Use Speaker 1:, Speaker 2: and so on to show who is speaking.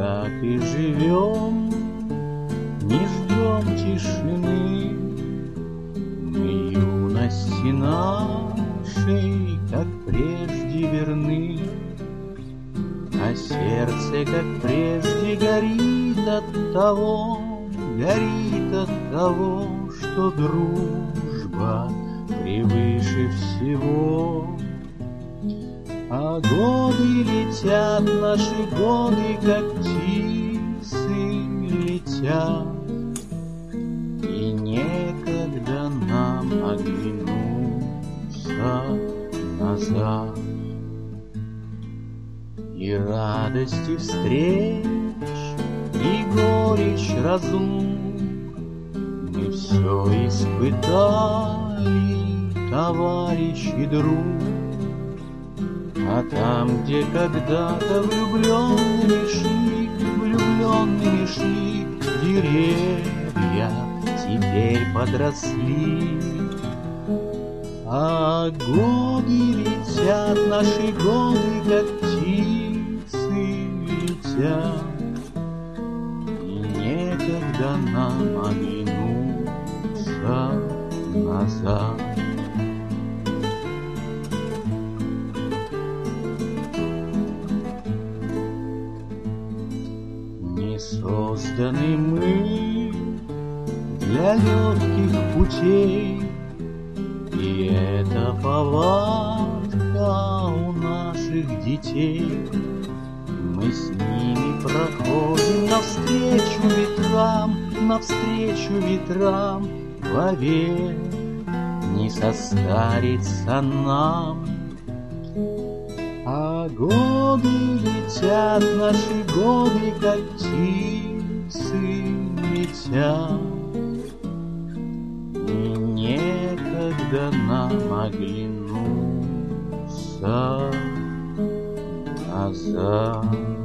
Speaker 1: так и живем, не ждем тишины. Мы юности нашей, как прежде, верны, а сердце, как прежде, горит от того, что дружба превыше всего. А годы летят, наши годы, как птицы летят, и некогда нам оглянуться назад. И радости встреч, и горечь разлук мы все испытали, товарищ и друг. А там, где когда-то влюбленными шли деревья, теперь подросли. А годы летят, наши годы, как птицы летят, и некогда нам оглянуться назад. Не созданы мы для легких путей, и это повадка у наших детей. Мы с ними проходим навстречу ветрам, вовек не состарится нам. А годы летят, наши годы, как птицы летят, и некогда нам оглянуться назад.